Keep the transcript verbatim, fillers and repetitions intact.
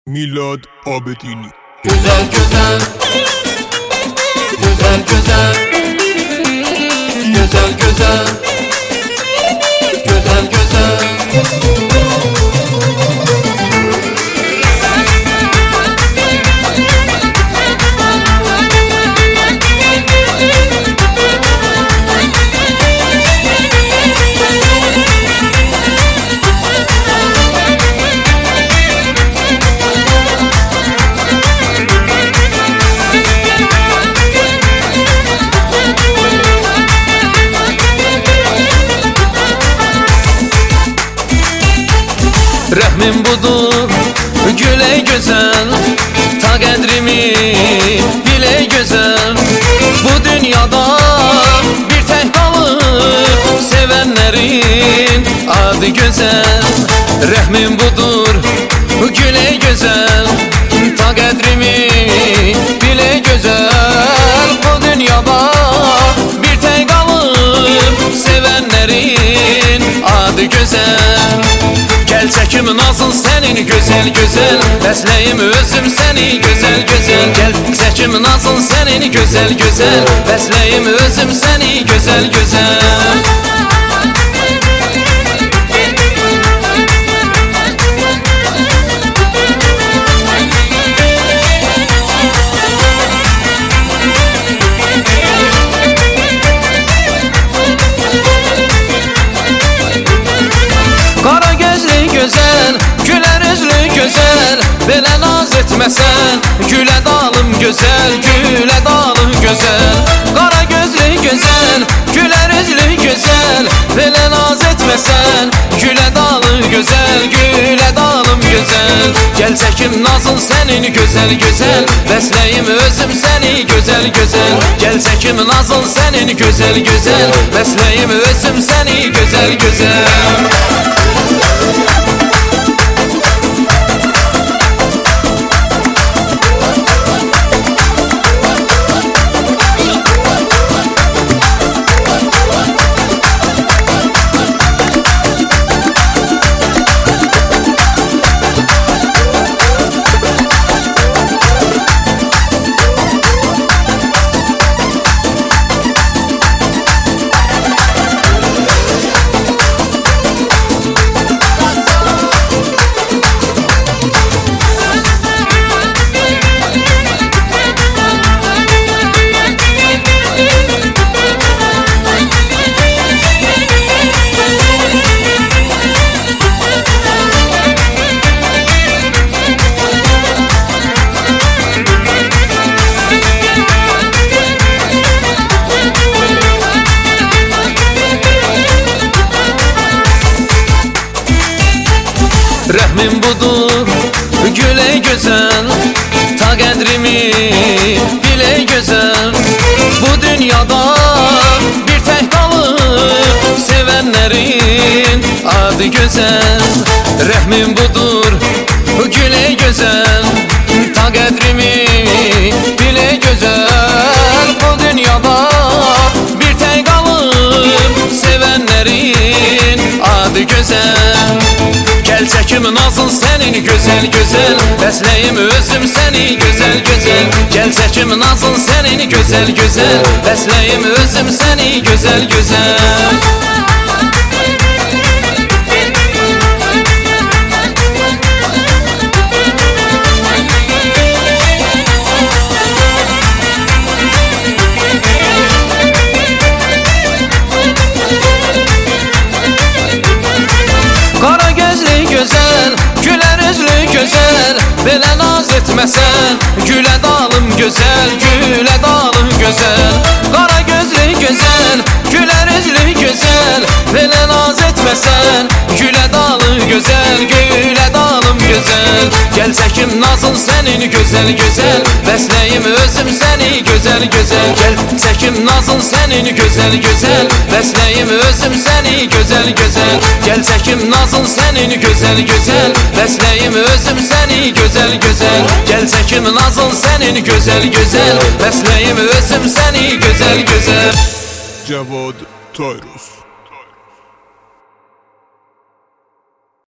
Milad Abedini. Güzel güzel, güzel güzel, güzel güzel, güzel güzel. Rəhmin budur, güle güzel, ta qədrimi bile güzel. Bu dünyada bir tek qalır, sevenlerin adı güzel. Rəhmin budur, güle güzel, ta qədrimi bile güzel. Bu dünyada bir tek qalır, sevenlerin adı güzel. Gel çekim nazın senin güzel güzel, bəsləyim özüm seni güzel güzel. Gel çekim nazın senin güzel güzel, bəsləyim özüm seni güzel güzel. Qara gözlü güzel, güler üzlü güzel, belə naz etməsən, gülə dalım güzel, gülə dalım güzel. Qara gözlü güzel, güler üzlü güzel, belə naz etməsən, gülə dalım güzel, gülə dalım güzel. Gel çekim nazın senin güzel güzel, bəsləyim özüm seni güzel güzel. Gel çekim nazın senin güzel güzel, bəsləyim özüm seni güzel güzel. Rəhmin budur, güle güzel, ta qədrimi bile güzel. Bu dünyada bir tek qalır, sevenlerin adı güzel. Rəhmin budur, güle güzel, ta qədrimi bile güzel. Bu dünyada bir tek qalır, sevenlerin adı güzel. Gel çekim nazın senin güzel güzel, bəsləyim özüm seni güzel güzel. Gel çekim nazın senin güzel güzel, bəsləyim özüm seni güzel güzel. Qara gözlü güzel, güler üzlü güzel, belə naz etməsən, gülə dalım güzel, gülə dalım güzel. Qara gözlü güzel, güler üzlü güzel, belə naz etməsən, gülə dalım güzel, gülə dalım güzel. Gel çekim nazın senin güzel güzel, bəsləyim özüm seni güzel güzel. Gel çekim nazın senin güzel güzel, bəsləyim özüm seni güzel güzel. Gel çekim nazın senin güzel güzel, bəsləyim özüm seni güzel güzel. Gel çekim nazın senin güzel güzel, bəsləyim özüm seni güzel güzel. Cevad Tayrus.